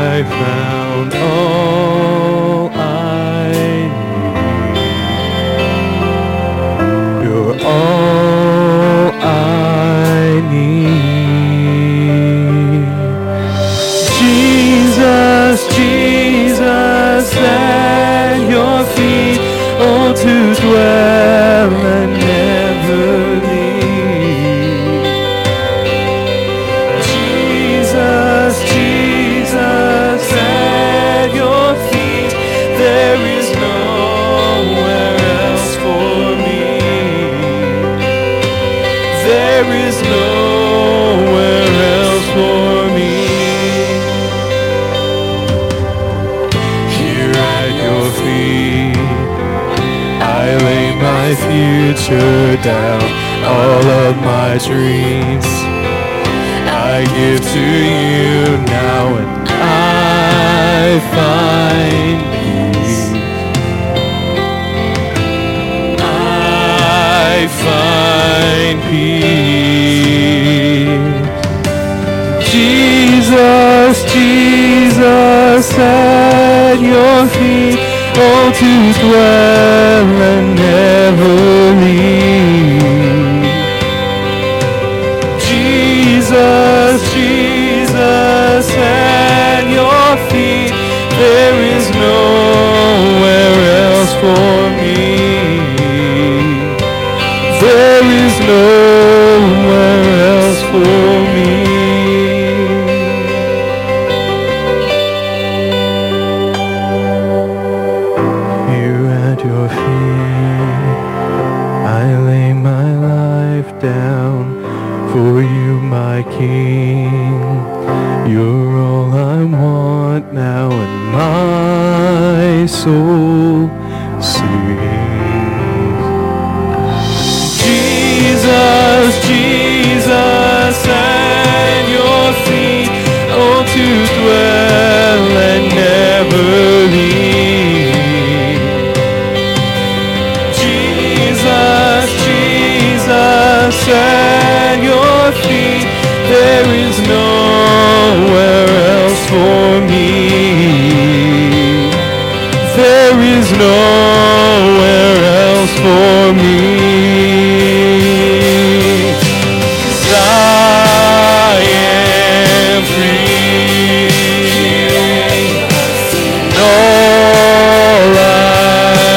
I found all I need. You're all I need. Jesus, Jesus, at your feet, oh, to dwell and never leave. Jesus, Jesus, at your feet, there is nowhere else for me. There is nowhere else for me. Here at your feet, I lay my future down, all of my dreams I give to you now, and I find peace. I find peace. Jesus, Jesus, at your feet, oh, to dwell and never leave. Jesus, Jesus, at your feet, there is nowhere else for me. There is nowhere else for me. Here at your feet, I lay my life down for you, my King. You're all I want now, and my soul sings. Jesus, Jesus, at your feet, oh, to dwell and never leave. Jesus, Jesus, at your feet, there is nowhere else for me. There is nowhere else for me. 'Cause I am free, and all I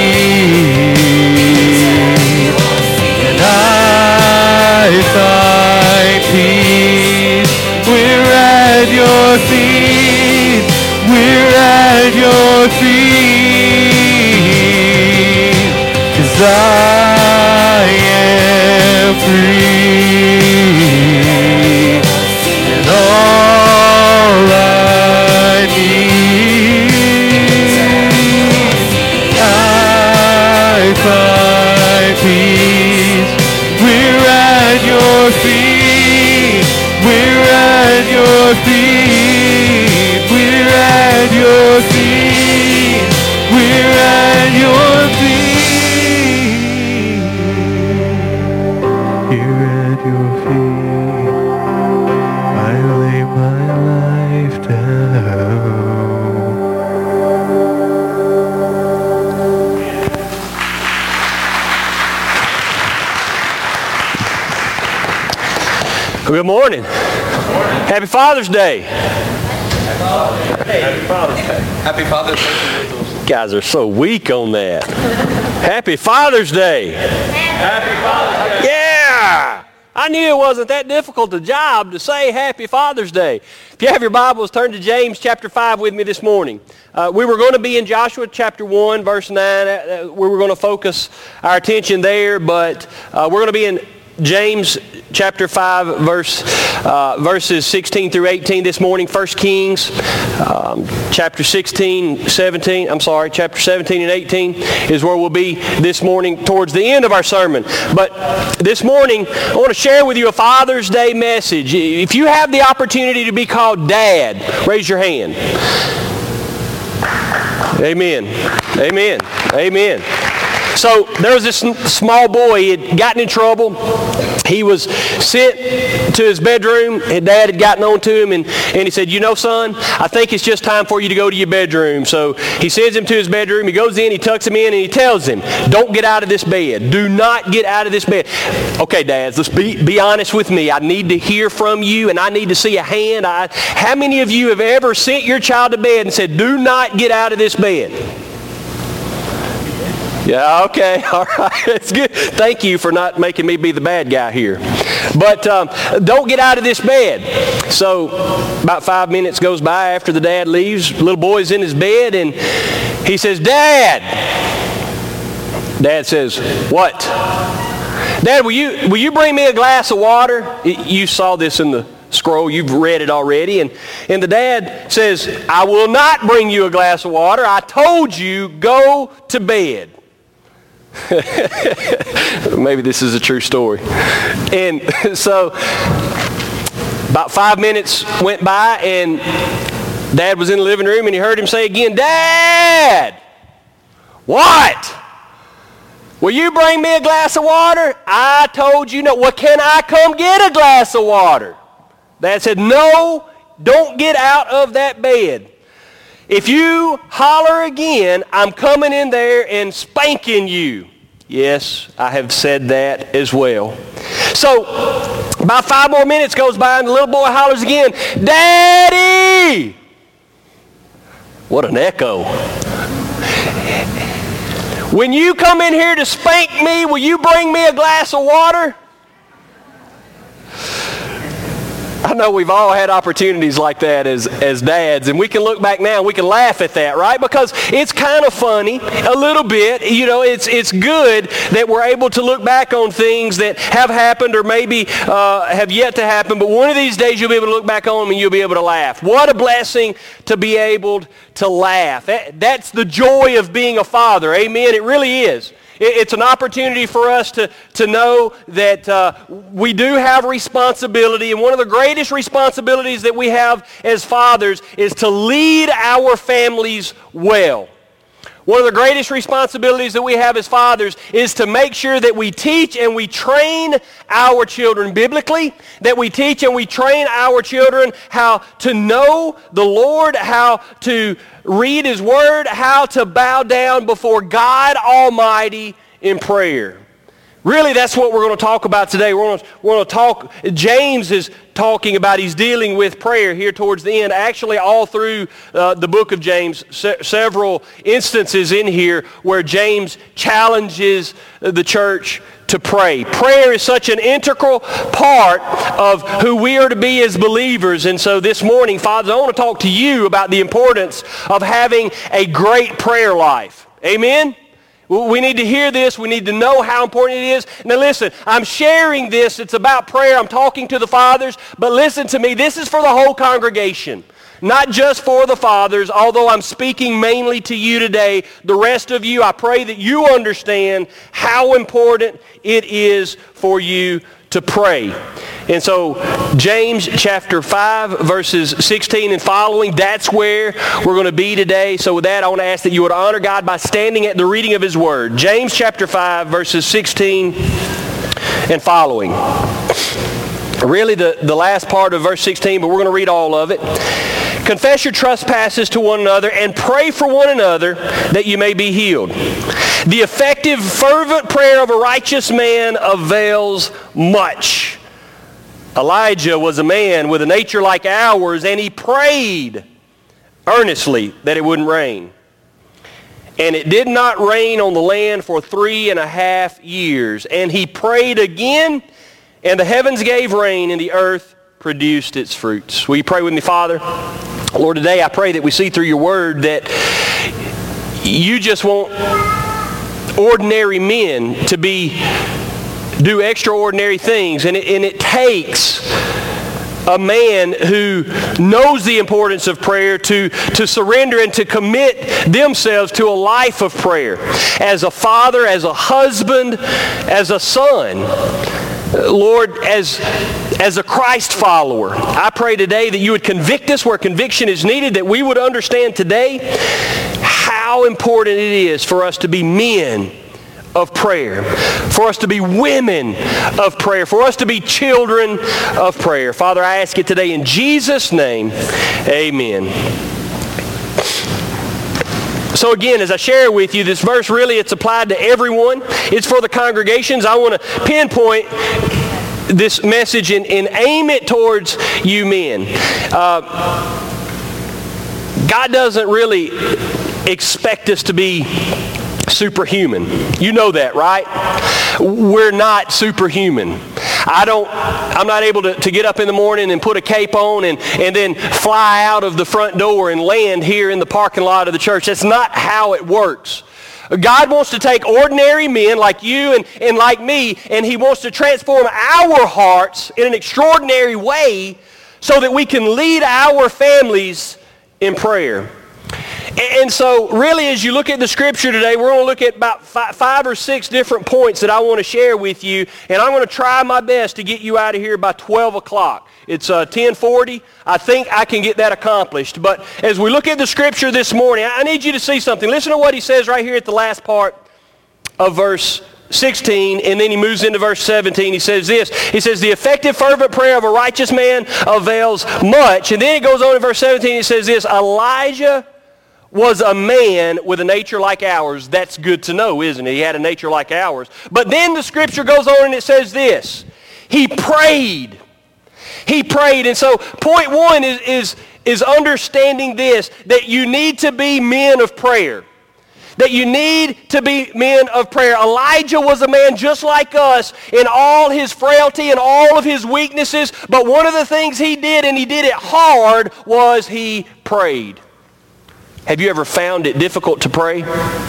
need, and I find peace. We're at your feet. We're at your feet. 'Cause I am free, and all I need, I find peace. We're at your feet. We're at your feet. We're at your feet. We're at your feet. Here at your feet, I lay my life down. Good morning. Happy Father's Day. Happy Father's Day. Happy Father's Day. You guys are so weak on that. Happy Father's Day. Happy Father's Day. Yeah! I knew it wasn't that difficult a job to say Happy Father's Day. If you have your Bibles, turn to James chapter 5 with me this morning. We were going to be in Joshua chapter 1, verse 9. We were going to focus our attention there, but we're going to be in James chapter 5, verses 16 through 18 this morning. 1 Kings chapter 17 and 18 is where we'll be this morning towards the end of our sermon. But this morning, I want to share with you a Father's Day message. If you have the opportunity to be called Dad, raise your hand. Amen. Amen. Amen. So there was this small boy. He had gotten in trouble. He was sent to his bedroom. His dad had gotten on to him, and he said, "You know, son, I think it's just time for you to go to your bedroom." So he sends him to his bedroom. He goes in, he tucks him in, and he tells him, "Don't get out of this bed. Do not get out of this bed." Okay, dads, let's be honest with me. I need to hear from you, and I need to see a hand. How many of you have ever sent your child to bed and said, "Do not get out of this bed"? Yeah, okay, all right, it's good. Thank you for not making me be the bad guy here. But don't get out of this bed. So about 5 minutes goes by after the dad leaves. Little boy's in his bed, and he says, "Dad." Dad says, "What?" "Dad, will you bring me a glass of water?" You saw this in the scroll. You've read it already. And the dad says, "I will not bring you a glass of water. I told you, go to bed." Maybe this is a true story. And so about 5 minutes went by, and Dad was in the living room, and he heard him say again, "Dad!" "What?" "Will you bring me a glass of water?" "I told you no." "Well, can I come get a glass of water?" Dad said, "No, don't get out of that bed. If you holler again, I'm coming in there and spanking you." Yes, I have said that as well. So about 5 more minutes goes by, and the little boy hollers again, "Daddy!" What an echo. "When you come in here to spank me, will you bring me a glass of water?" I know we've all had opportunities like that as dads, and we can look back now and we can laugh at that, right? Because it's kind of funny, a little bit. You know, it's good that we're able to look back on things that have happened or maybe have yet to happen, but one of these days you'll be able to look back on them and you'll be able to laugh. What a blessing to be able to laugh. That's the joy of being a father. Amen? It really is. It's an opportunity for us to know that we do have responsibility, and one of the greatest responsibilities that we have as fathers is to lead our families well. One of the greatest responsibilities that we have as fathers is to make sure that we teach and we train our children biblically, that we teach and we train our children how to know the Lord, how to read His Word, how to bow down before God Almighty in prayer. Really, that's what we're going to talk about today. We're going to talk, James is talking about, he's dealing with prayer here towards the end. Actually, all through the book of James, several instances in here where James challenges the church to pray. Prayer is such an integral part of who we are to be as believers. And so this morning, fathers, I want to talk to you about the importance of having a great prayer life. Amen? We need to hear this. We need to know how important it is. Now listen, I'm sharing this. It's about prayer. I'm talking to the fathers. But listen to me. This is for the whole congregation. Not just for the fathers, although I'm speaking mainly to you today. The rest of you, I pray that you understand how important it is for you to pray. And so James chapter 5 verses 16 and following, that's where we're going to be today. So with that, I want to ask that you would honor God by standing at the reading of His Word. James chapter 5 verses 16 and following. Really the last part of verse 16, but we're going to read all of it. "Confess your trespasses to one another and pray for one another that you may be healed. The effective, fervent prayer of a righteous man avails much." Elijah was a man with a nature like ours, and he prayed earnestly that it wouldn't rain. And it did not rain on the land for 3.5 years. And he prayed again, and the heavens gave rain, and the earth produced its fruits. Will you pray with me, Father? Lord, today I pray that we see through your word that you just want ordinary men to do extraordinary things, and it takes a man who knows the importance of prayer to surrender and to commit themselves to a life of prayer. As a father, as a husband, as a son, Lord, as a Christ follower, I pray today that you would convict us where conviction is needed, that we would understand today how important it is for us to be men of prayer, for us to be women of prayer, for us to be children of prayer. Father, I ask it today in Jesus' name, amen. So again, as I share with you, this verse really, it's applied to everyone. It's for the congregations. I want to pinpoint this message and aim it towards you men. God doesn't really expect us to be superhuman. You know that, right? We're not superhuman. I'm not able to get up in the morning and put a cape on and then fly out of the front door and land here in the parking lot of the church. That's not how it works. God wants to take ordinary men like you and like me, and He wants to transform our hearts in an extraordinary way so that we can lead our families in prayer. And so really, as you look at the Scripture today, we're going to look at about five or six different points that I want to share with you, and I'm going to try my best to get you out of here by 12 o'clock. It's 10:40. I think I can get that accomplished. But as we look at the Scripture this morning, I need you to see something. Listen to what he says right here at the last part of verse 16, and then he moves into verse 17. He says this. He says, the effective fervent prayer of a righteous man avails much. And then it goes on in verse 17. He says this, Elijah was a man with a nature like ours. That's good to know, isn't it? He had a nature like ours. But then the Scripture goes on and it says this. He prayed. He prayed. And so point one is understanding this, that you need to be men of prayer. That you need to be men of prayer. Elijah was a man just like us in all his frailty and all of his weaknesses. But one of the things he did, and he did it hard, was he prayed. Have you ever found it difficult to pray?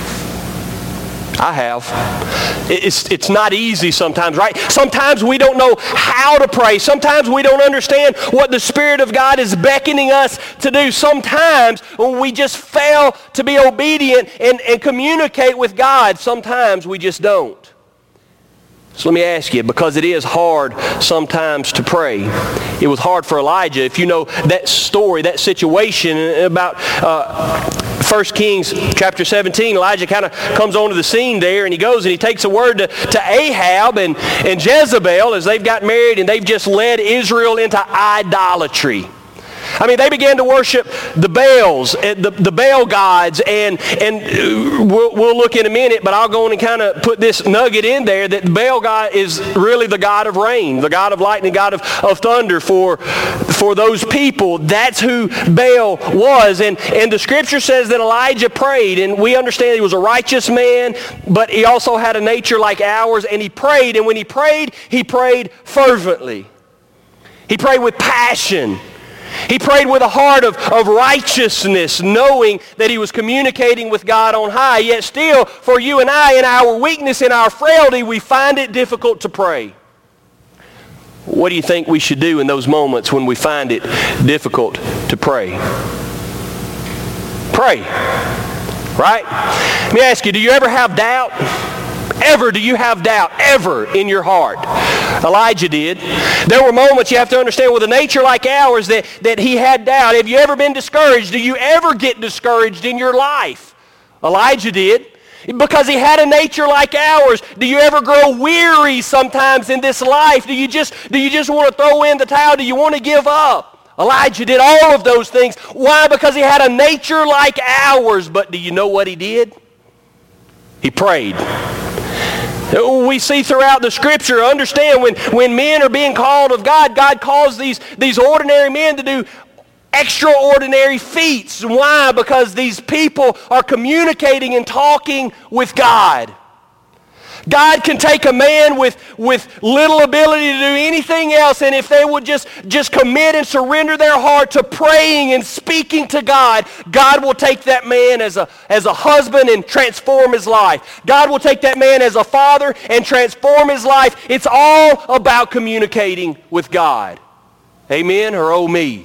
I have. It's not easy sometimes, right? Sometimes we don't know how to pray. Sometimes we don't understand what the Spirit of God is beckoning us to do. Sometimes we just fail to be obedient and communicate with God. Sometimes we just don't. So let me ask you, because it is hard sometimes to pray. It was hard for Elijah. If you know that story, that situation about 1 Kings chapter 17, Elijah kind of comes onto the scene there, and he goes and he takes a word to Ahab and Jezebel as they've got married, and they've just led Israel into idolatry. I mean, they began to worship the Baals, the Baal gods, and we'll look in a minute, but I'll go on and kind of put this nugget in there that the Baal god is really the god of rain, the god of lightning, god of thunder for those people. That's who Baal was. And the Scripture says that Elijah prayed, and we understand he was a righteous man, but he also had a nature like ours, and he prayed, and when he prayed fervently. He prayed with passion. He prayed with a heart of righteousness, knowing that he was communicating with God on high. Yet still, for you and I, in our weakness, in our frailty, we find it difficult to pray. What do you think we should do in those moments when we find it difficult to pray? Pray. Right? Let me ask you, do you ever have doubt? Ever do you have doubt? Ever in your heart? Elijah did. There were moments, you have to understand, with a nature like ours that he had doubt. Have you ever been discouraged? Do you ever get discouraged in your life? Elijah did. Because he had a nature like ours. Do you ever grow weary sometimes in this life? Do you just want to throw in the towel? Do you want to give up? Elijah did all of those things. Why? Because he had a nature like ours. But do you know what he did? He prayed. We see throughout the Scripture, understand when men are being called of God, God calls these ordinary men to do extraordinary feats. Why? Because these people are communicating and talking with God. God can take a man with little ability to do anything else, and if they would just commit and surrender their heart to praying and speaking to God, God will take that man as a husband and transform his life. God will take that man as a father and transform his life. It's all about communicating with God. Amen, or oh me?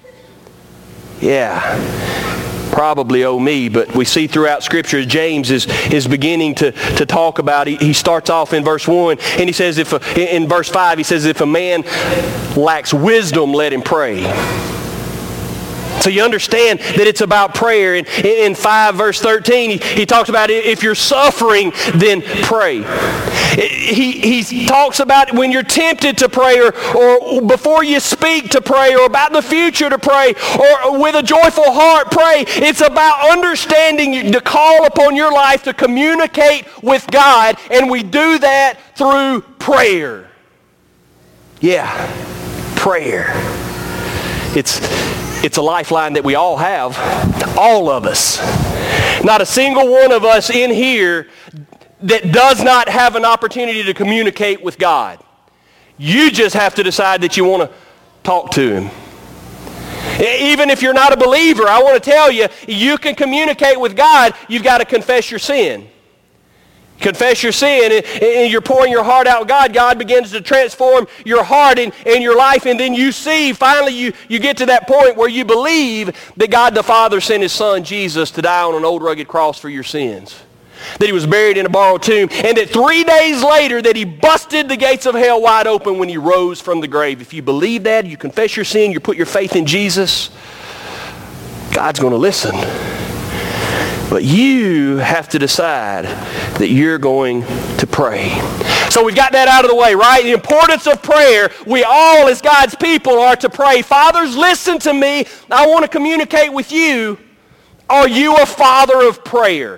Yeah. Probably oh me, but we see throughout Scripture James is beginning to talk about. He starts off in verse 1 and he says, in verse 5 he says, if a man lacks wisdom, let him pray. So you understand that it's about prayer. In 5 verse 13, he talks about if you're suffering, then pray. He talks about when you're tempted to pray, or before you speak to pray, or about the future to pray, or with a joyful heart pray. It's about understanding the call upon your life to communicate with God, and we do that through prayer. Yeah, prayer. It's a lifeline that we all have, all of us. Not a single one of us in here that does not have an opportunity to communicate with God. You just have to decide that you want to talk to Him. Even if you're not a believer, I want to tell you, you can communicate with God. You've got to confess your sin. Confess your sin, and you're pouring your heart out. God begins to transform your heart and your life, and then you see, finally you get to that point where you believe that God the Father sent His Son Jesus to die on an old rugged cross for your sins. That He was buried in a borrowed tomb, and that 3 days later that He busted the gates of hell wide open when He rose from the grave. If you believe that, you confess your sin, you put your faith in Jesus, God's going to listen. But you have to decide that you're going to pray. So we've got that out of the way, right? The importance of prayer. We all, as God's people, are to pray. Fathers, listen to me. I want to communicate with you. Are you a father of prayer?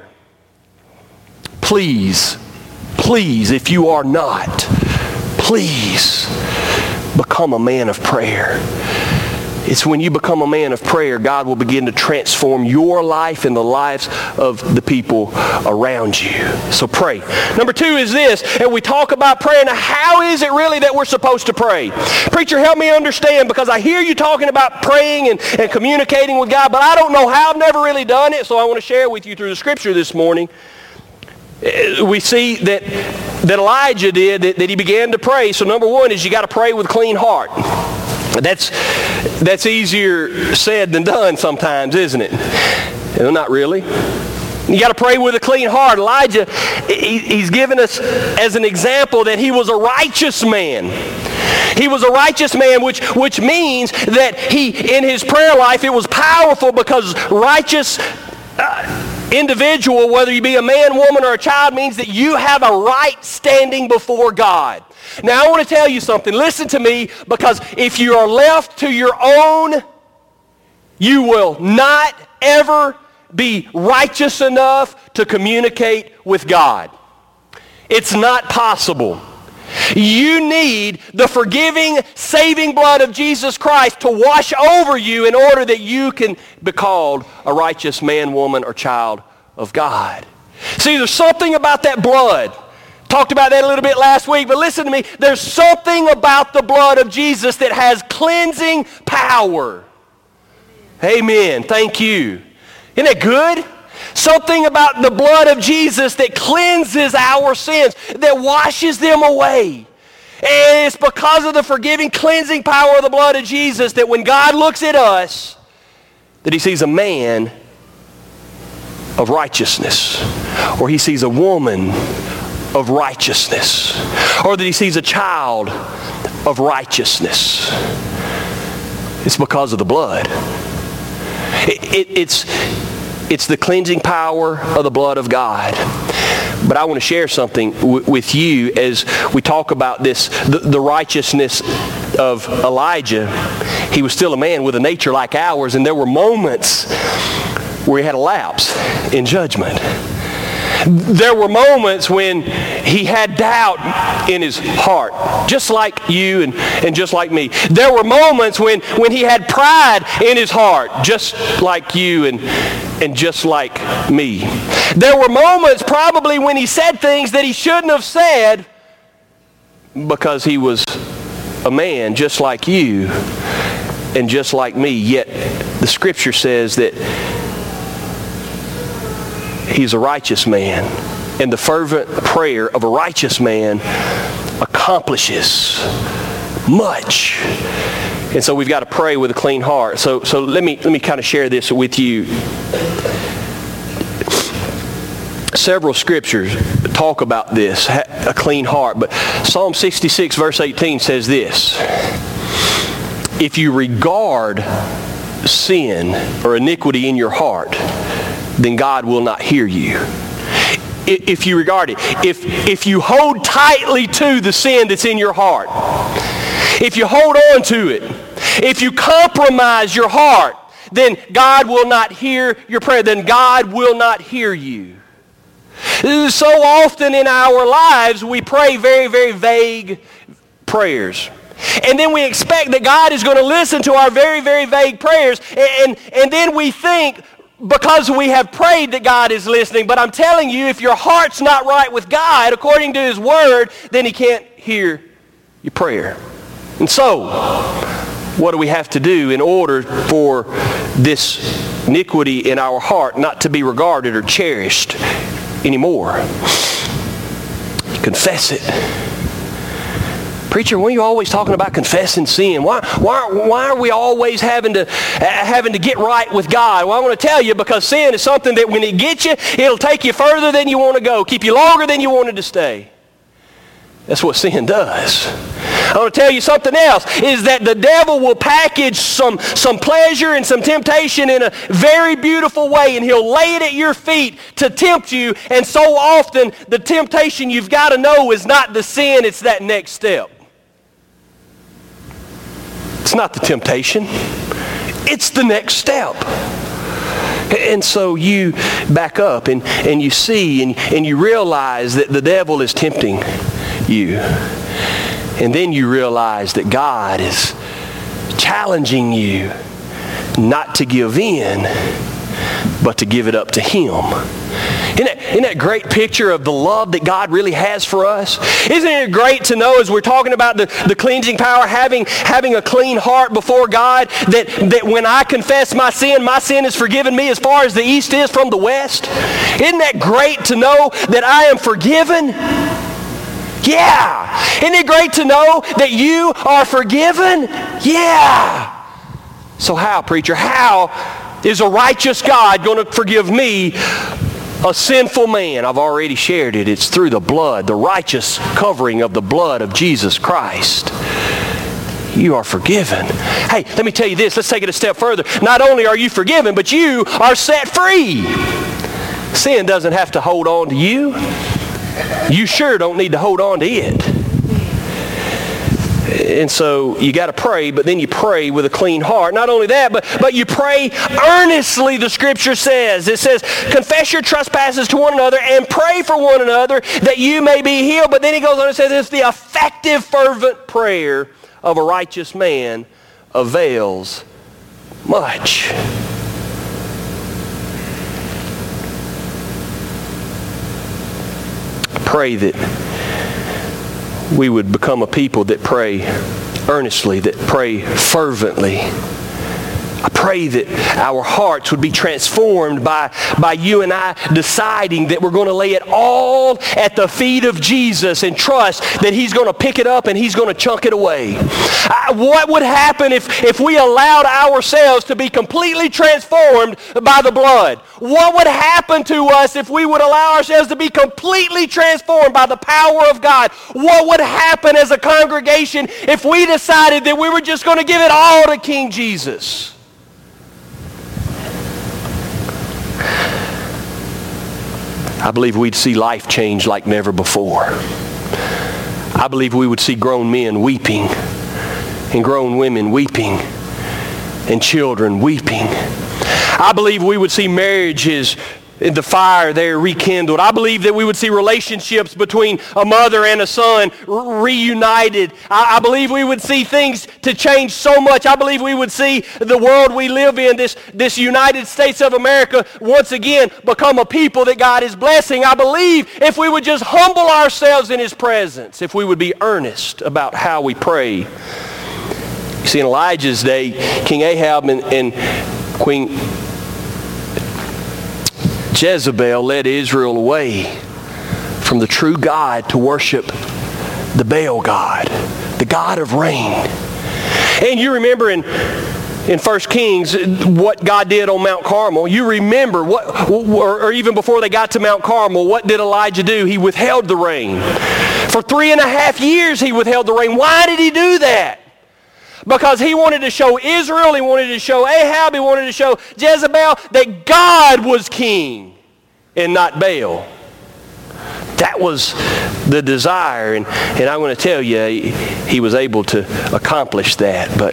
Please, if you are not, please become a man of prayer. It's when you become a man of prayer, God will begin to transform your life and the lives of the people around you. So pray. Number 2 is this, and we talk about prayer. Now, how is it really that we're supposed to pray? Preacher, help me understand, because I hear you talking about praying and communicating with God, but I don't know how. I've never really done it, so I want to share with you through the Scripture this morning. We see that Elijah did, that he began to pray. So number 1 is you got to pray with a clean heart. That's easier said than done sometimes, isn't it? No, not really. You got to pray with a clean heart. Elijah, he's given us as an example that he was a righteous man. He was a righteous man, which means that in his prayer life, it was powerful, because righteous individual, whether you be a man, woman, or a child, means that you have a right standing before God. Now, I want to tell you something. Listen to me, because if you are left to your own, you will not ever be righteous enough to communicate with God. It's not possible. You need the forgiving, saving blood of Jesus Christ to wash over you in order that you can be called a righteous man, woman, or child of God. See, there's something about that blood. Talked about that a little bit last week, but listen to me. There's something about the blood of Jesus that has cleansing power. Amen. Thank you. Isn't that good? Something about the blood of Jesus that cleanses our sins, that washes them away. And it's because of the forgiving, cleansing power of the blood of Jesus that when God looks at us, that He sees a man of righteousness, or He sees a woman of righteousness, or that He sees a child of righteousness. It's because of the blood. It's the cleansing power of the blood of God. But I want to share something with you as we talk about this, the righteousness of Elijah. He was still a man with a nature like ours, and there were moments where he had a lapse in judgment. There were moments when he had doubt in his heart, just like you and just like me. There were moments when he had pride in his heart, just like you and just like me. There were moments probably when he said things that he shouldn't have said because he was a man just like you and just like me. Yet the Scripture says that he's a righteous man, and the fervent prayer of a righteous man accomplishes much. And so we've got to pray with a clean heart. So let me kind of share this with you. Several scriptures talk about this, a clean heart. But Psalm 66 verse 18 says this: if you regard sin or iniquity in your heart, then God will not hear you. If you regard it, if you hold tightly to the sin that's in your heart, if you hold on to it, if you compromise your heart, then God will not hear your prayer. Then God will not hear you. So often in our lives, we pray very, very vague prayers. And then we expect that God is going to listen to our very, very vague prayers. And then we think, because we have prayed, that God is listening. But I'm telling you, if your heart's not right with God, according to His Word, then He can't hear your prayer. And so, what do we have to do in order for this iniquity in our heart not to be regarded or cherished anymore? Confess it. Preacher, when are you always talking about confessing sin? Why are we always having to get right with God? Well, I want to tell you, because sin is something that when it gets you, it'll take you further than you want to go, keep you longer than you wanted to stay. That's what sin does. I want to tell you something else, is that the devil will package some pleasure and some temptation in a very beautiful way, and he'll lay it at your feet to tempt you. And so often, the temptation, you've got to know, is not the sin, it's that next step. It's not the temptation. It's the next step. And so you back up and you see and you realize that the devil is tempting you. And then you realize that God is challenging you not to give in, but to give it up to Him. Isn't that great picture of the love that God really has for us? Isn't it great to know, as we're talking about the cleansing power, having a clean heart before God, that when I confess my sin is forgiven me as far as the east is from the west? Isn't that great to know that I am forgiven? Yeah. Isn't it great to know that you are forgiven? Yeah. So how, preacher? How is a righteous God going to forgive me, a sinful man? I've already shared it. It's through the blood, the righteous covering of the blood of Jesus Christ. You are forgiven. Hey, let me tell you this. Let's take it a step further. Not only are you forgiven, but you are set free. Sin doesn't have to hold on to you. You sure don't need to hold on to it. And so you got to pray, but then you pray with a clean heart. Not only that, but you pray earnestly, the Scripture says. It says, confess your trespasses to one another and pray for one another that you may be healed. But then he goes on and says, it's the effective, fervent prayer of a righteous man avails much. Pray that we would become a people that pray earnestly, that pray fervently. I pray that our hearts would be transformed by you and I deciding that we're going to lay it all at the feet of Jesus and trust that He's going to pick it up and He's going to chunk it away. What would happen if we allowed ourselves to be completely transformed by the blood? What would happen to us if we would allow ourselves to be completely transformed by the power of God? What would happen as a congregation if we decided that we were just going to give it all to King Jesus? I believe we'd see life change like never before. I believe we would see grown men weeping and grown women weeping and children weeping. I believe we would see marriages in the fire there rekindled. I believe that we would see relationships between a mother and a son reunited. I believe we would see things to change so much. I believe we would see the world we live in, this United States of America, once again become a people that God is blessing. I believe if we would just humble ourselves in His presence, if we would be earnest about how we pray. You see, in Elijah's day, King Ahab and Queen Jezebel led Israel away from the true God to worship the Baal God, the God of rain. And you remember in 1 Kings what God did on Mount Carmel. You remember or even before they got to Mount Carmel, what did Elijah do? He withheld the rain. For 3.5 years he withheld the rain. Why did he do that? Because he wanted to show Israel, he wanted to show Ahab, he wanted to show Jezebel that God was king and not Baal. That was the desire, and I'm going to tell you, he was able to accomplish that. But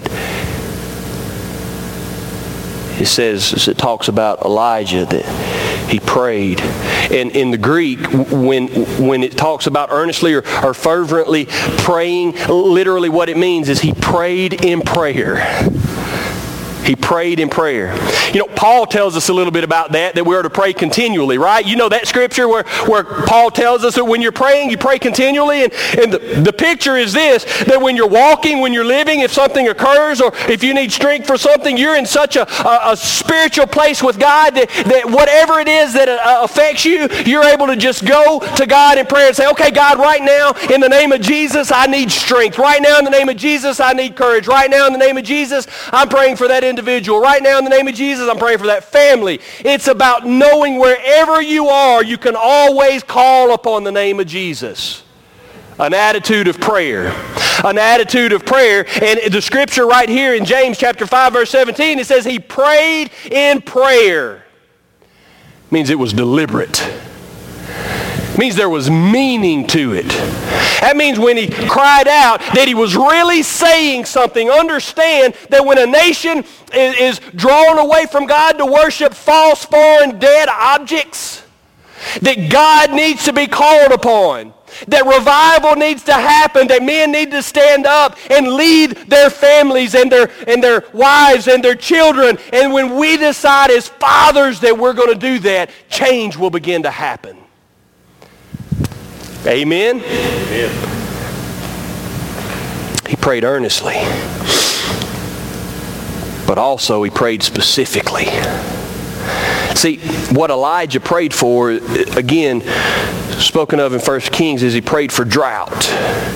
it says, it talks about Elijah that he prayed. And in the Greek, when it talks about earnestly or fervently praying, literally what it means is he prayed in prayer. He prayed in prayer. You know, Paul tells us a little bit about that we are to pray continually, right? You know that scripture where Paul tells us that when you're praying, you pray continually. And the picture is this, that when you're walking, when you're living, if something occurs or if you need strength for something, you're in such a spiritual place with God that whatever it is that affects you, you're able to just go to God in prayer and say, okay, God, right now, in the name of Jesus, I need strength. Right now, in the name of Jesus, I need courage. Right now, in the name of Jesus, I'm praying for that individual. Right now, in the name of Jesus, I'm praying for that family. It's about knowing wherever you are, you can always call upon the name of Jesus. An attitude of prayer. An attitude of prayer. And the scripture right here in James chapter 5, verse 17, it says he prayed in prayer. It means it was deliberate. It means there was meaning to it. That means when he cried out that he was really saying something. Understand that when a nation is drawn away from God to worship false, foreign, dead objects, that God needs to be called upon. That revival needs to happen, that men need to stand up and lead their families and their wives and their children. And when we decide as fathers that we're going to do that, change will begin to happen. Amen? Amen. He prayed earnestly, but also he prayed specifically. See, what Elijah prayed for, again, spoken of in 1 Kings, is he prayed for drought.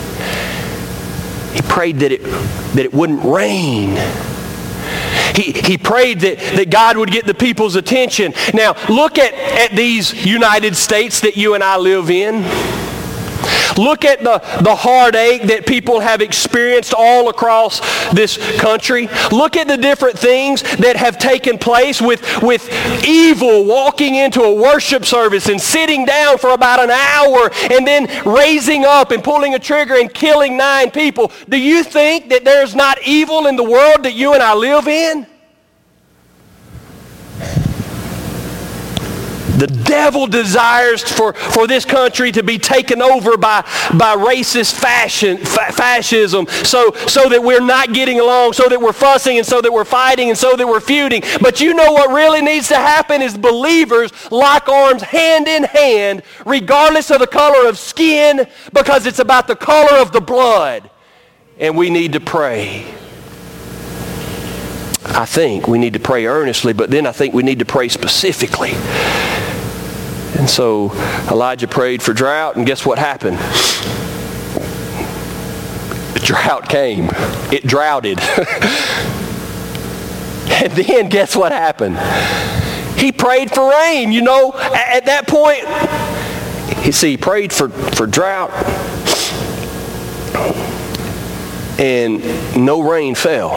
He prayed that it wouldn't rain. He prayed that God would get the people's attention. Now, look at these United States that you and I live in. Look at the heartache that people have experienced all across this country. Look at the different things that have taken place with evil walking into a worship service and sitting down for about an hour and then raising up and pulling a trigger and killing 9 people. Do you think that there's not evil in the world that you and I live in? The devil desires for this country to be taken over by racist fascism so that we're not getting along, so that we're fussing, and so that we're fighting, and so that we're feuding. But you know what really needs to happen is believers lock arms hand in hand, regardless of the color of skin, because it's about the color of the blood. And we need to pray. I think we need to pray earnestly, but then I think we need to pray specifically. And so Elijah prayed for drought, and guess what happened? The drought came. It droughted. And then guess what happened? He prayed for rain. You know, at that point, he prayed for drought, and no rain fell.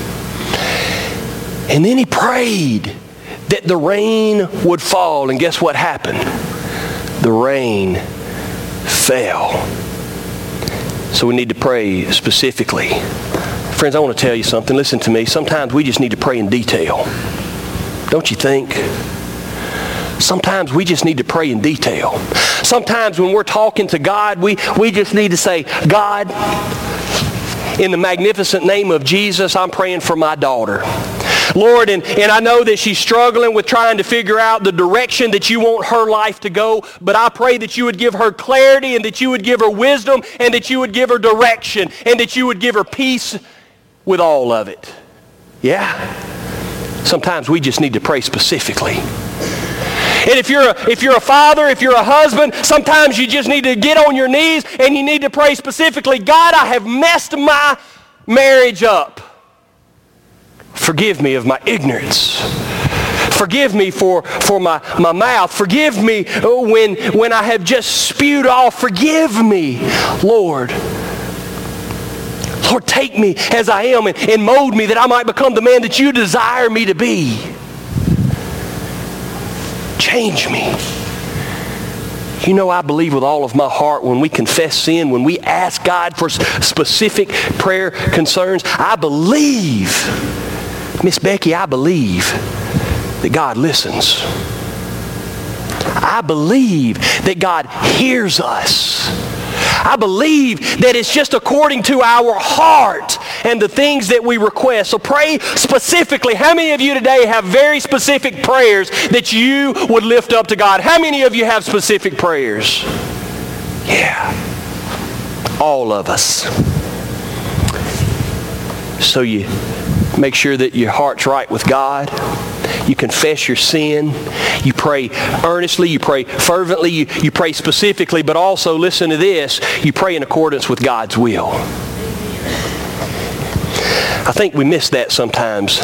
And then he prayed that the rain would fall, and guess what happened? The rain fell. So we need to pray specifically. Friends, I want to tell you something. Listen to me. Sometimes we just need to pray in detail. Don't you think? Sometimes we just need to pray in detail. Sometimes when we're talking to God, we just need to say, God, in the magnificent name of Jesus, I'm praying for my daughter. Lord, and I know that she's struggling with trying to figure out the direction that you want her life to go, but I pray that you would give her clarity, and that you would give her wisdom, and that you would give her direction, and that you would give her peace with all of it. Yeah? Sometimes we just need to pray specifically. And if you're a father, if you're a husband, sometimes you just need to get on your knees and you need to pray specifically, God, I have messed my marriage up. Forgive me of my ignorance. Forgive me for my mouth. Forgive me when I have just spewed off. Forgive me, Lord. Lord, take me as I am and mold me that I might become the man that you desire me to be. Change me. You know, I believe with all of my heart when we confess sin, when we ask God for specific prayer concerns, I believe, Miss Becky, I believe that God listens. I believe that God hears us. I believe that it's just according to our heart and the things that we request. So pray specifically. How many of you today have very specific prayers that you would lift up to God? How many of you have specific prayers? Yeah. All of us. So you make sure that your heart's right with God. You confess your sin. You pray earnestly. You pray fervently. You pray specifically. But also, listen to this, you pray in accordance with God's will. I think we miss that sometimes.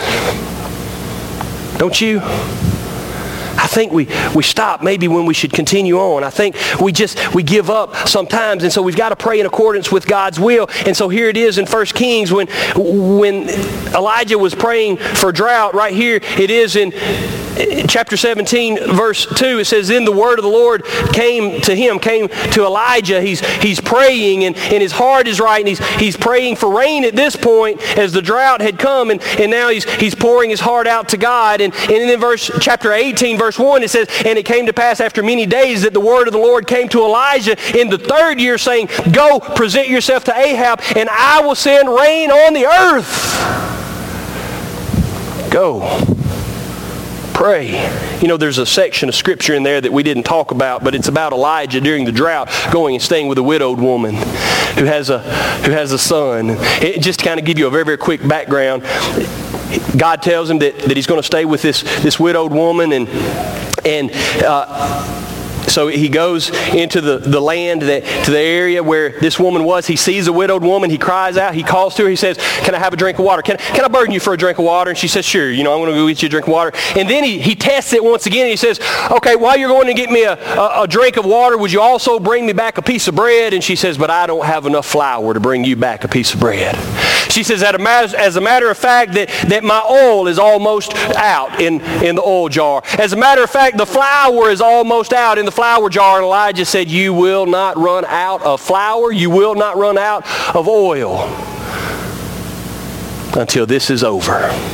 Don't you? I think we stop maybe when we should continue on. I think we give up sometimes, and so we've got to pray in accordance with God's will. And so here it is in 1 Kings when Elijah was praying for drought. Right here it is in chapter 17, verse 2. It says, then the word of the Lord came to Elijah. He's praying, and his heart is right, and he's praying for rain at this point as the drought had come, and now he's pouring his heart out to God. And in chapter 18, verse 1, it says, and it came to pass after many days that the word of the Lord came to Elijah in the third year, saying, go, present yourself to Ahab, and I will send rain on the earth. Go. Pray. You know, there's a section of scripture in there that we didn't talk about, but it's about Elijah during the drought going and staying with a widowed woman who has a son. It just kind of give you a very, very quick background. God tells him that he's going to stay with this widowed woman, and so he goes into the land, to the area where this woman was. He sees a widowed woman. He cries out. He calls to her. He says, can I have a drink of water? Can I burden you for a drink of water? And she says, sure. I'm going to go get you a drink of water. And then he tests it once again. And he says, okay, while you're going to get me a drink of water, would you also bring me back a piece of bread? And she says, but I don't have enough flour to bring you back a piece of bread. She says, as a matter of fact, that my oil is almost out in the oil jar. As a matter of fact, the flour is almost out in the flour jar. And Elijah said, you will not run out of flour. You will not run out of oil until this is over.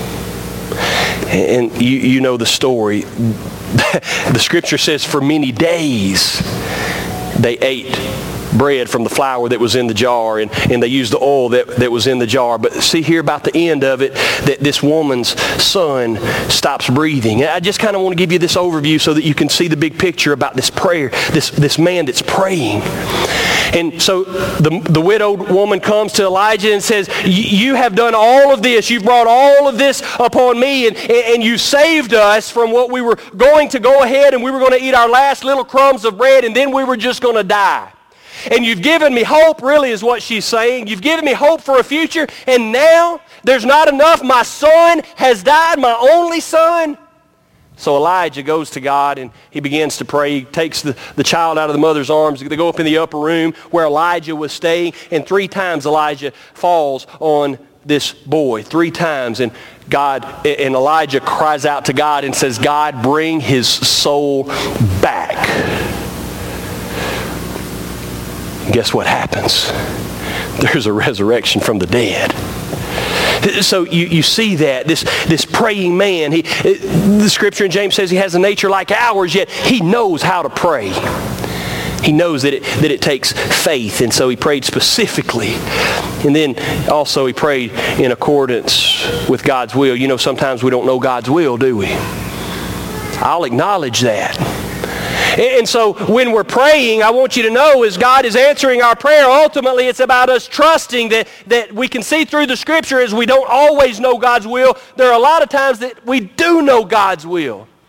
And you know the story. The scripture says for many days they ate bread from the flour that was in the jar, and they used the oil that was in the jar. But see here about the end of it, that this woman's son stops breathing. I just kind of want to give you this overview so that you can see the big picture about this prayer, this man that's praying. And so the widowed woman comes to Elijah and says, you have done all of this. You've brought all of this upon me, and you saved us from what we were going to go ahead and we were going to eat our last little crumbs of bread, and then we were just going to die. And you've given me hope, really, is what she's saying. You've given me hope for a future, and now there's not enough. My son has died, my only son. So Elijah goes to God, and he begins to pray. He takes the child out of the mother's arms. They go up in the upper room where Elijah was staying, and 3 times Elijah falls on this boy. 3 times, and Elijah cries out to God and says, God, bring his soul back. Guess what happens? There's a resurrection from the dead. So you see that, this praying man, the scripture in James says he has a nature like ours, yet he knows how to pray. He knows that it takes faith, and so he prayed specifically. And then also he prayed in accordance with God's will. You know, sometimes we don't know God's will, do we? I'll acknowledge that. And so when we're praying, I want you to know as God is answering our prayer, ultimately it's about us trusting that we can see through the scripture as we don't always know God's will. There are a lot of times that we do know God's will.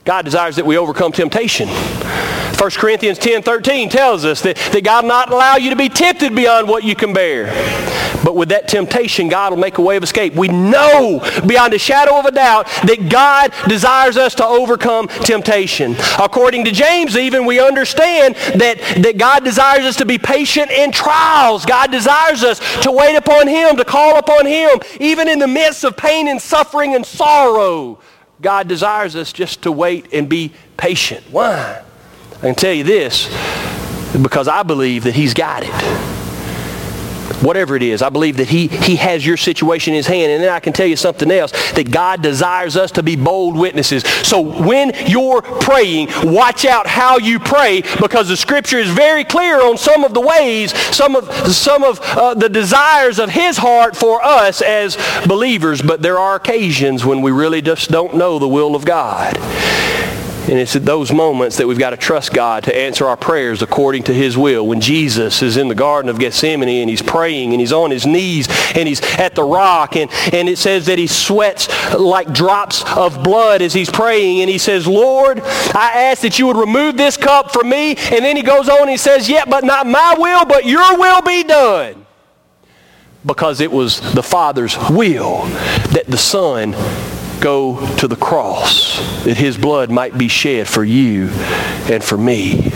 God desires that we overcome temptation. 1 Corinthians 10:13 tells us that God will not allow you to be tempted beyond what you can bear. But with that temptation, God will make a way of escape. We know beyond a shadow of a doubt that God desires us to overcome temptation. According to James even, we understand that God desires us to be patient in trials. God desires us to wait upon Him, to call upon Him, even in the midst of pain and suffering and sorrow. God desires us just to wait and be patient. Why? I can tell you this, because I believe that He's got it. Whatever it is, I believe that He has your situation in His hand. And then I can tell you something else, that God desires us to be bold witnesses. So when you're praying, watch out how you pray, because the Scripture is very clear on some of the ways, some of the desires of His heart for us as believers. But there are occasions when we really just don't know the will of God. And it's at those moments that we've got to trust God to answer our prayers according to His will. When Jesus is in the Garden of Gethsemane and He's praying and He's on His knees and He's at the rock, and it says that He sweats like drops of blood as He's praying, and He says, Lord, I ask that You would remove this cup from me. And then He goes on and He says, yeah, but not my will, but Your will be done. Because it was the Father's will that the Son go to the cross, that His blood might be shed for you and for me.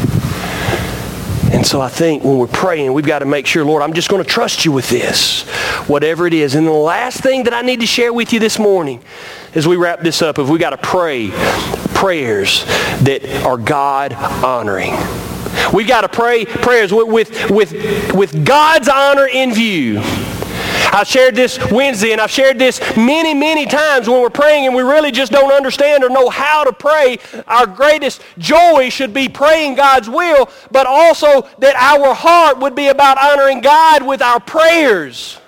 And so I think when we're praying, we've got to make sure, Lord, I'm just going to trust You with this, whatever it is. And the last thing that I need to share with you this morning as we wrap this up, is we got to pray prayers that are God-honoring. We've got to pray prayers with God's honor in view. I shared this Wednesday, and I've shared this many, many times when we're praying and we really just don't understand or know how to pray. Our greatest joy should be praying God's will, but also that our heart would be about honoring God with our prayers.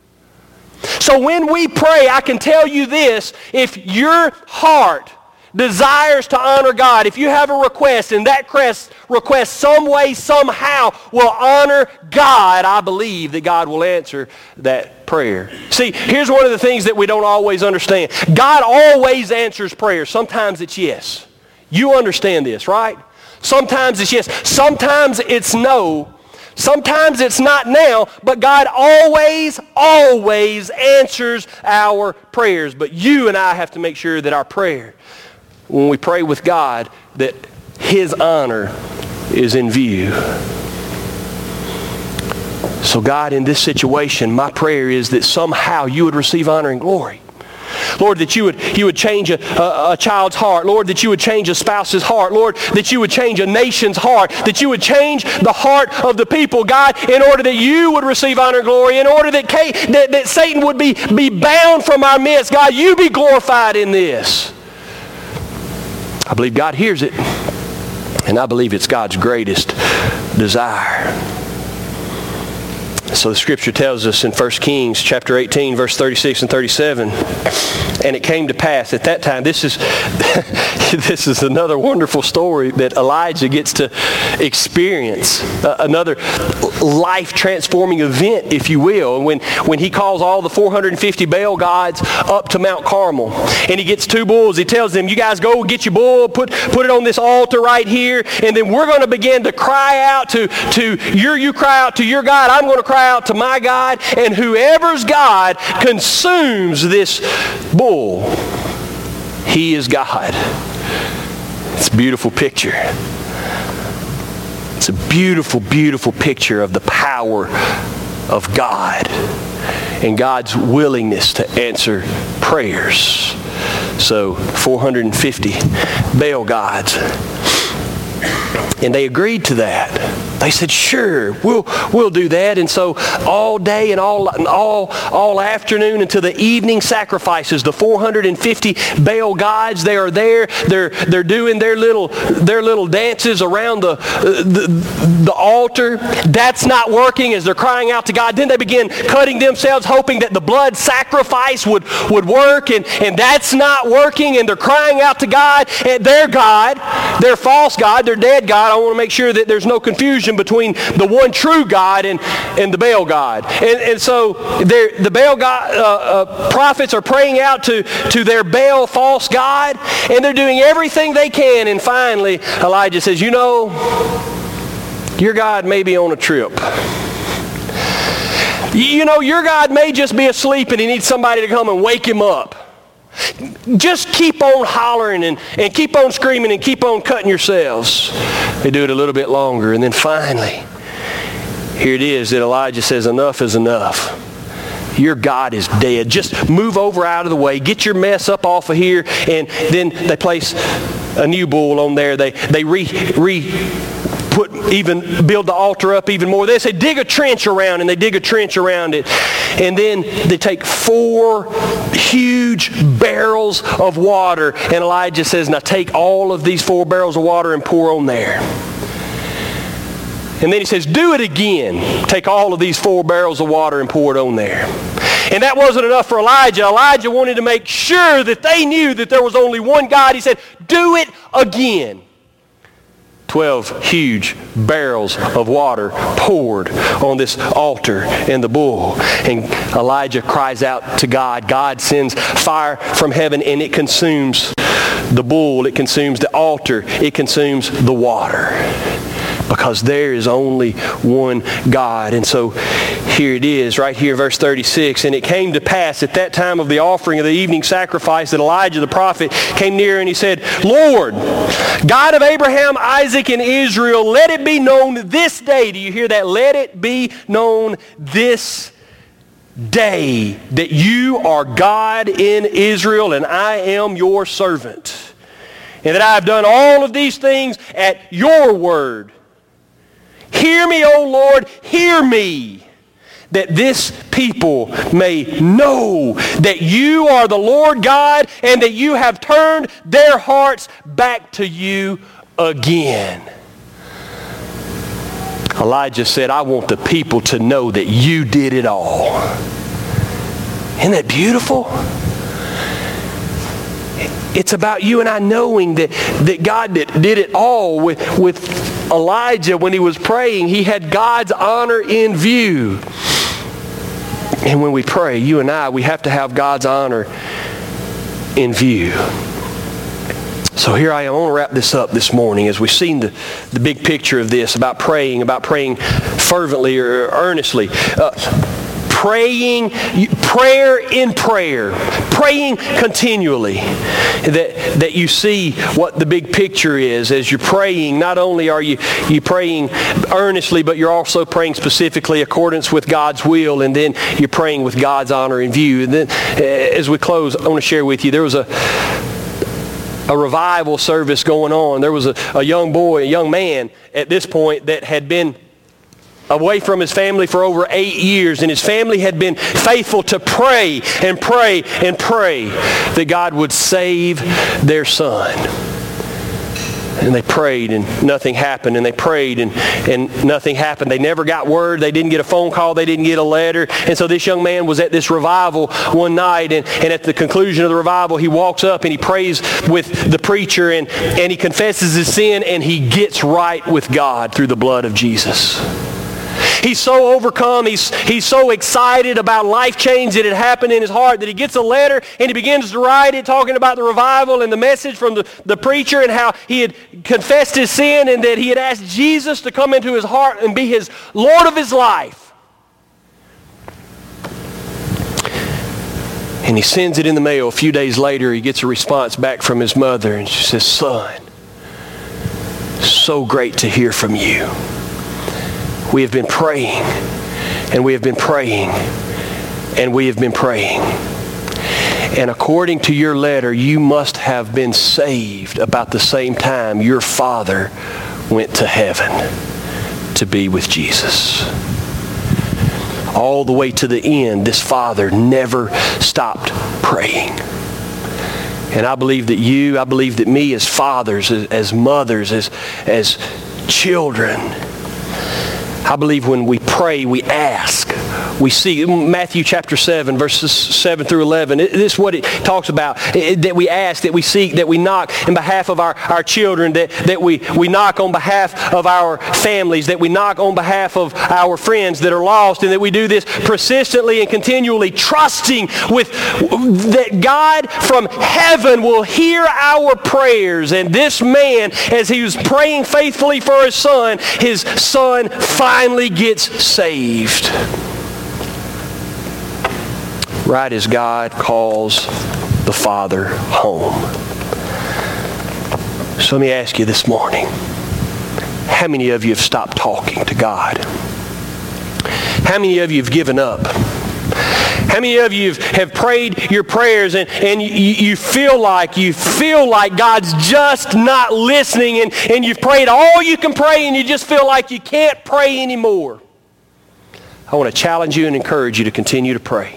So when we pray, I can tell you this, if your heart desires to honor God, if you have a request and that request some way, somehow will honor God, I believe that God will answer that prayer. See, here's one of the things that we don't always understand. God always answers prayers. Sometimes it's yes. You understand this, right? Sometimes it's yes. Sometimes it's no. Sometimes it's not now, but God always answers our prayers. But you and I have to make sure that our prayer, when we pray with God, that His honor is in view. So God, in this situation, my prayer is that somehow You would receive honor and glory. Lord, that you would change a child's heart. Lord, that You would change a spouse's heart. Lord, that You would change a nation's heart. That You would change the heart of the people, God, in order that You would receive honor and glory, in order that Satan would be bound from our midst. God, You be glorified in this. I believe God hears it, and I believe it's God's greatest desire. So the Scripture tells us in 1 Kings chapter 18, verse 36 and 37, and it came to pass at that time, this is another wonderful story that Elijah gets to experience, another life-transforming event, if you will, when he calls all the 450 Baal gods up to Mount Carmel, and he gets two bulls. He tells them, you guys go get your bull, put it on this altar right here, and then we're going to begin to cry out you cry out to your God, I'm going to cry out to my God, and whoever's God consumes this bull, he is God. It's a beautiful picture. It's a beautiful, beautiful picture of the power of God and God's willingness to answer prayers. So 450 Baal gods. And they agreed to that. They said, sure, we'll do that. And so all day and all afternoon until the evening sacrifices, the 450 Baal gods, they are there. They're doing their little dances around the altar. That's not working as they're crying out to God. Then they begin cutting themselves, hoping that the blood sacrifice would work. And that's not working. And they're crying out to God, and their God, their false god, their dead god. I want to make sure that there's no confusion between the one true God and the Baal god. And so the Baal god prophets are praying out to their Baal false god, and they're doing everything they can. And finally, Elijah says, you know, your God may be on a trip. You know, your God may just be asleep and he needs somebody to come and wake him up. Just keep on hollering and keep on screaming and keep on cutting yourselves. They do it a little bit longer, and then finally, here it is that Elijah says, enough is enough. Your God is dead. Just move over out of the way. Get your mess up off of here. And then they place a new bull on there. They build the altar up even more. They say dig a trench around, and they dig a trench around it. And then they take 4 huge barrels of water, and Elijah says, now take all of these 4 barrels of water and pour on there. And then he says, do it again. Take all of these 4 barrels of water and pour it on there. And that wasn't enough for Elijah. Elijah wanted to make sure that they knew that there was only one God. He said, do it again. 12 huge barrels of water poured on this altar and the bull. And Elijah cries out to God. God sends fire from heaven, and it consumes the bull. It consumes the altar. It consumes the water. Because there is only one God. And so here it is, right here, verse 36. And it came to pass at that time of the offering of the evening sacrifice that Elijah the prophet came near, and he said, Lord, God of Abraham, Isaac, and Israel, let it be known this day. Do you hear that? Let it be known this day that you are God in Israel, and I am your servant. And that I have done all of these things at your word. Hear me, O Lord, hear me, that this people may know that you are the Lord God, and that you have turned their hearts back to you again. Elijah said, I want the people to know that you did it all. Isn't that beautiful? It's about you and I knowing that God did it all. With Elijah, when he was praying, he had God's honor in view. And when we pray, you and I, we have to have God's honor in view. So here I am. I want to wrap this up this morning as we've seen the big picture of this, about praying fervently or earnestly. Prayer in prayer, praying continually, that you see what the big picture is. As you're praying, not only are you praying earnestly, but you're also praying specifically accordance with God's will, and then you're praying with God's honor in view. And then as we close, I want to share with you, there was a revival service going on. There was a young boy, a young man at this point that had been away from his family for over 8 years, and his family had been faithful to pray and pray and pray that God would save their son. And they prayed and nothing happened, and they prayed and nothing happened. They never got word. They didn't get a phone call. They didn't get a letter. And so this young man was at this revival one night, and at the conclusion of the revival, he walks up and he prays with the preacher, and he confesses his sin, and he gets right with God through the blood of Jesus. He's so overcome, he's so excited about life change that had happened in his heart that he gets a letter and he begins to write it, talking about the revival and the message from the preacher, and how he had confessed his sin and that he had asked Jesus to come into his heart and be his Lord of his life. And he sends it in the mail. A few days later, he gets a response back from his mother, and she says, "Son, so great to hear from you. We have been praying, and we have been praying, and we have been praying. And according to your letter, you must have been saved about the same time your father went to heaven to be with Jesus." All the way to the end, this father never stopped praying. And I believe that me as fathers, as mothers, as children, I believe when we pray, we ask we see Matthew chapter 7, verses 7 through 11. This is what it talks about, that we ask, that we seek, that we knock in behalf of our children, that we knock on behalf of our families, that we knock on behalf of our friends that are lost, and that we do this persistently and continually, trusting that God from heaven will hear our prayers. And this man, as he was praying faithfully for his son finally gets saved. Right as God calls the Father home. So let me ask you this morning, how many of you have stopped talking to God? How many of you have given up? How many of you have prayed your prayers and you feel like God's just not listening, and you've prayed all you can pray and you just feel like you can't pray anymore? I want to challenge you and encourage you to continue to pray.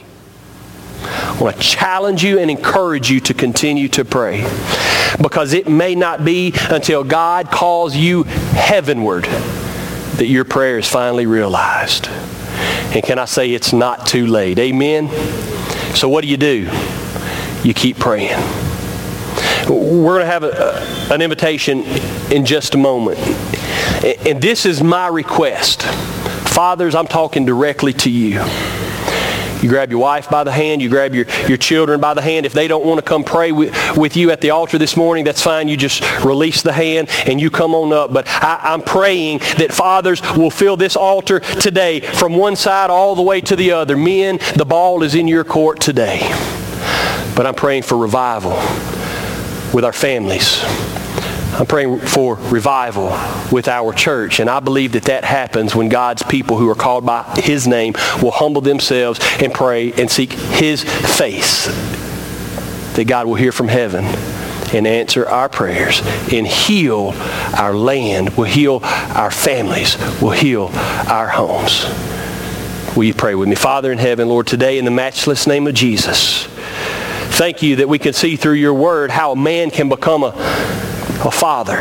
I want to challenge you and encourage you to continue to pray, because it may not be until God calls you heavenward that your prayer is finally realized. And can I say it's not too late? Amen? So what do? You keep praying. We're going to have an invitation in just a moment. And this is my request. Fathers, I'm talking directly to you. You grab your wife by the hand. You grab your children by the hand. If they don't want to come pray with you at the altar this morning, that's fine. You just release the hand and you come on up. But I'm praying that fathers will fill this altar today from one side all the way to the other. Men, the ball is in your court today. But I'm praying for revival with our families. I'm praying for revival with our church, and I believe that happens when God's people who are called by His name will humble themselves and pray and seek His face, that God will hear from heaven and answer our prayers and heal our land, will heal our families, will heal our homes. Will you pray with me? Father in heaven, Lord, today in the matchless name of Jesus, thank you that we can see through your word how a man can become a father.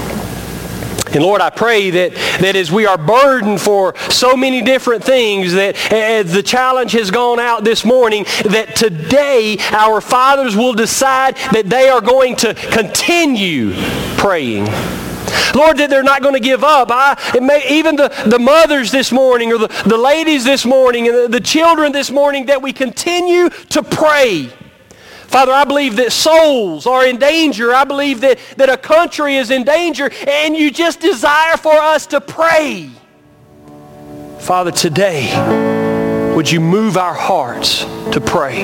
And Lord, I pray that as we are burdened for so many different things, that as the challenge has gone out this morning, that today our fathers will decide that they are going to continue praying. Lord, that they're not going to give up. Even the mothers this morning, or the ladies this morning, and the children this morning, that we continue to pray. Father, I believe that souls are in danger. I believe that a country is in danger, and you just desire for us to pray. Father, today, would you move our hearts to pray?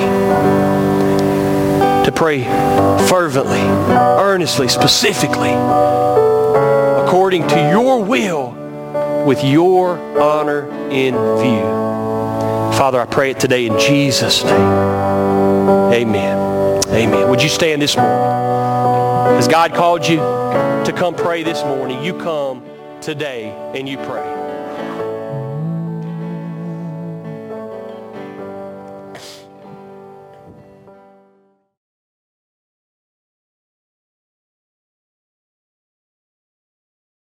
To pray fervently, earnestly, specifically, according to your will, with your honor in view. Father, I pray it today in Jesus' name. Amen. Amen. Would you stand this morning? As God called you to come pray this morning, you come today and you pray.